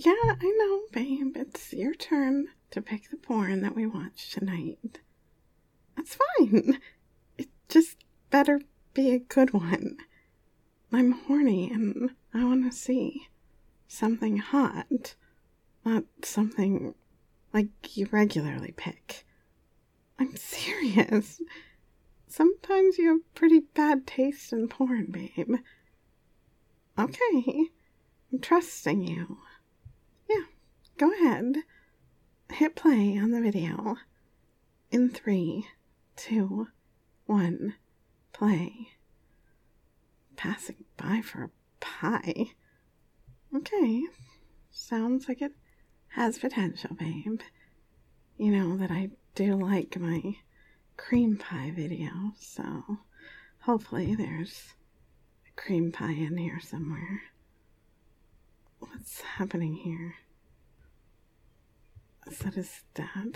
Yeah, I know, babe. It's your turn to pick the porn that we watch tonight. That's fine. It just better be a good one. I'm horny and I want to see something hot, not something like you regularly pick. I'm serious. Sometimes you have pretty bad taste in porn, babe. Okay, I'm trusting you. Yeah, go ahead. Hit play on the video. In 3, 2, 1, play. Passing by for a pie. Okay, sounds like it has potential, babe. You know that I do like my cream pie video, so hopefully there's a cream pie in here somewhere. What's happening here? Is that his dad?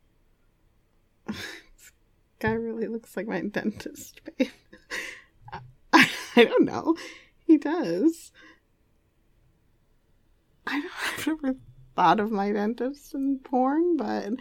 This guy really looks like my dentist, babe. I don't know. He does. I've never thought of my dentist in porn, but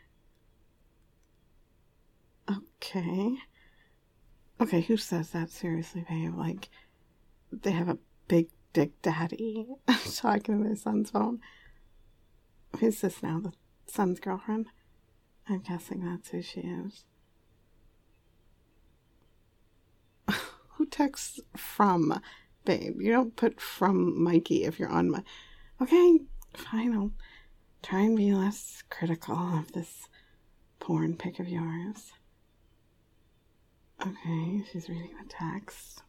okay. Okay, who says that? Seriously, babe? Like, they have a big dick daddy talking to their son's phone. Who's this now? The son's girlfriend? I'm guessing that's who she is. Who texts from, babe? You don't put from Mikey if you're on my... Okay, fine, I'll try and be less critical of this porn pic of yours. Okay, she's reading the text.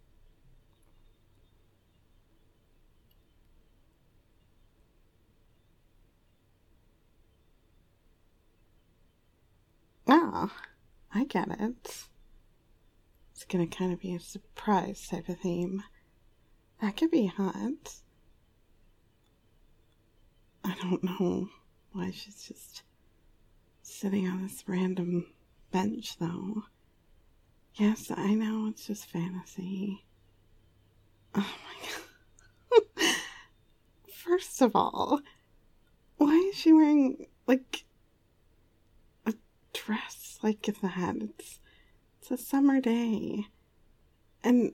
Oh, I get it. It's gonna kind of be a surprise type of theme. That could be hot. I don't know why she's just sitting on this random bench, though. Yes, I know, it's just fantasy. Oh my god. First of all, why is she wearing, like, a dress like that? It's a summer day. And...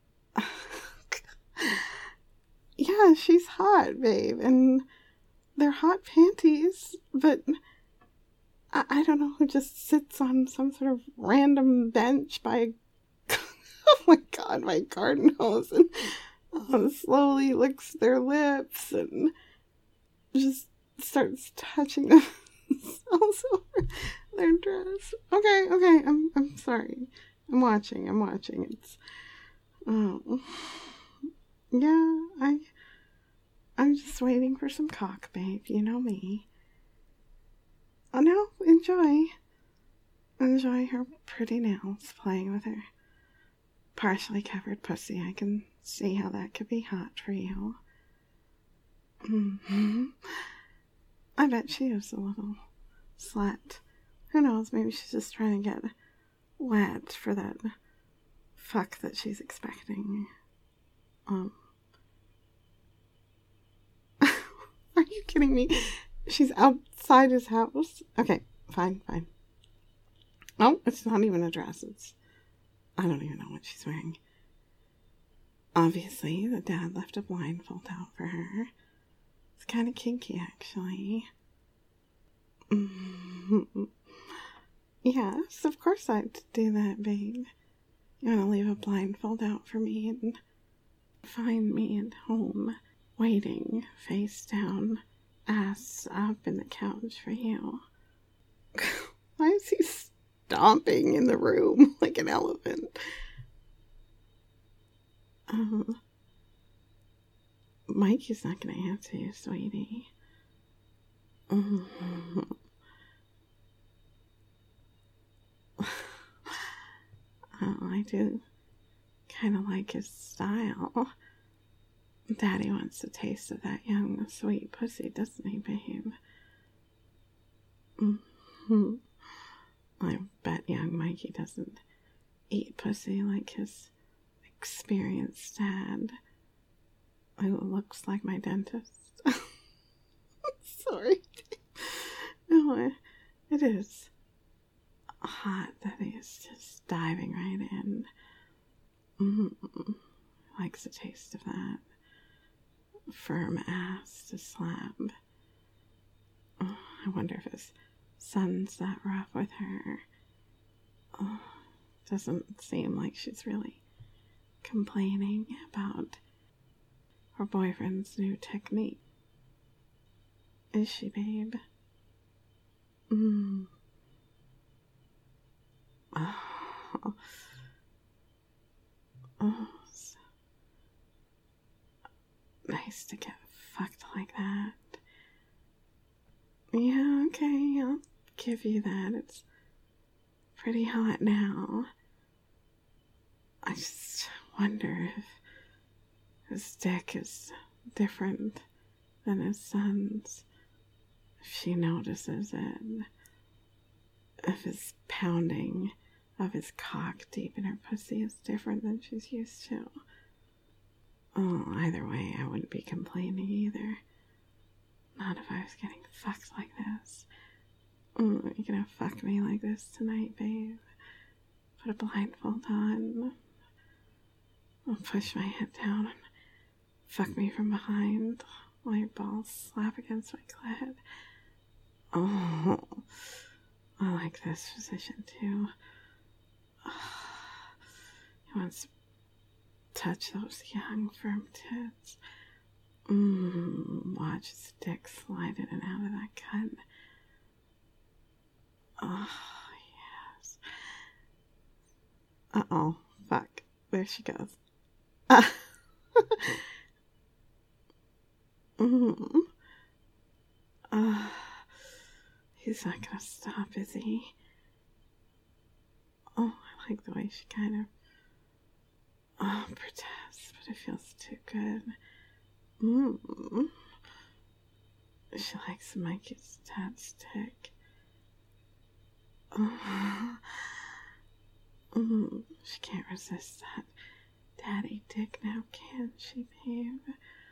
yeah, she's hot, babe. And they're hot panties, but... I don't know who just sits on some sort of random bench by... oh my god, my garden hose, and slowly licks their lips and just starts touching themselves over their dress. Okay, I'm sorry. I'm watching. It's... oh... yeah, I'm just waiting for some cock, babe. You know me. Oh no, enjoy her pretty nails playing with her partially covered pussy. I can see how that could be hot for you. Mm-hmm. I bet she is a little slut. Who knows, maybe she's just trying to get wet for that fuck that she's expecting. Are you kidding me? She's outside his house? Okay, fine. Oh, it's not even a dress. I don't even know what she's wearing. Obviously, the dad left a blindfold out for her. It's kind of kinky, actually. Yes, of course I'd do that, babe. You want to leave a blindfold out for me and find me at home, waiting, face down, ass up in the couch for you. Why is he stomping in the room like an elephant? Mikey's not gonna answer you, sweetie. I do kind of like his style. Daddy wants a taste of that young, sweet pussy, doesn't he, babe? I bet young Mikey doesn't eat pussy like his experienced dad, who looks like my dentist. Sorry. No, it is hot that he's just diving right in. Likes the taste of that firm ass to slap. I wonder if his son's that rough with her. Doesn't seem like she's really complaining about her boyfriend's new technique. Is she, babe? So nice to get fucked like that. Yeah, okay, I'll give you that. It's pretty hot now. I just wonder if his dick is different than his son's. If she notices it. If his pounding of his cock deep in her pussy is different than she's used to. Either way, I wouldn't be complaining either. Not if I was getting fucked like this. You gonna fuck me like this tonight, babe? Put a blindfold on. I'll push my head down and fuck me from behind while your balls slap against my clit. I like this position too. He wants to touch those young, firm tits. Watch his dick slide in and out of that cut. Oh, yes. Uh-oh. Fuck. There she goes. He's not gonna stop, is he? I like the way she kind of protests, but it feels too good. She likes Mikey's dad's dick. She can't resist that daddy dick now, can she, babe?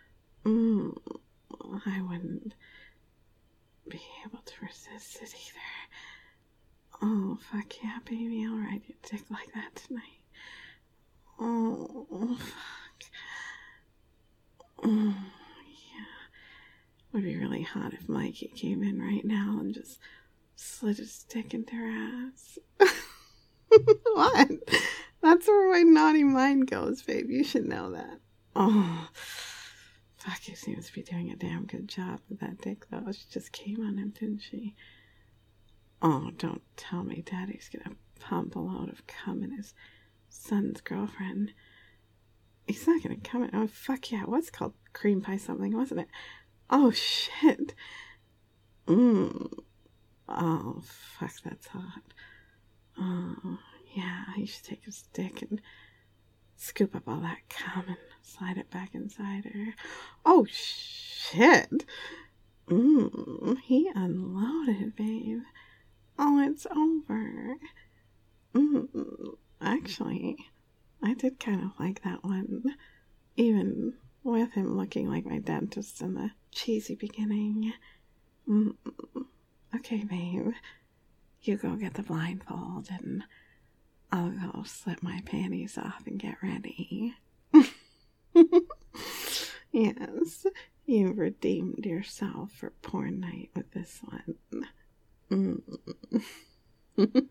I wouldn't be able to resist it either. Oh, fuck yeah, baby, I'll ride your dick like that tonight. Oh, fuck. Yeah. Would be really hot if Mikey came in right now and just slid his dick into her ass. What? That's where my naughty mind goes, babe. You should know that. Oh, fuck, he seems to be doing a damn good job with that dick, though. She just came on him, didn't she? Oh, don't tell me Daddy's gonna pump a load of cum in his son's girlfriend. He's not gonna come in. Oh, fuck yeah. It was called cream pie something, wasn't it? Oh, shit. Oh, fuck, that's hot. Oh, yeah, he should take his dick and scoop up all that cum and slide it back inside her. Oh, shit. He unloaded, babe. Oh, it's over. Actually, I did kind of like that one. Even with him looking like my dentist in the cheesy beginning. Okay, babe. You go get the blindfold and I'll go slip my panties off and get ready. Yes, you've redeemed yourself for porn night with this one.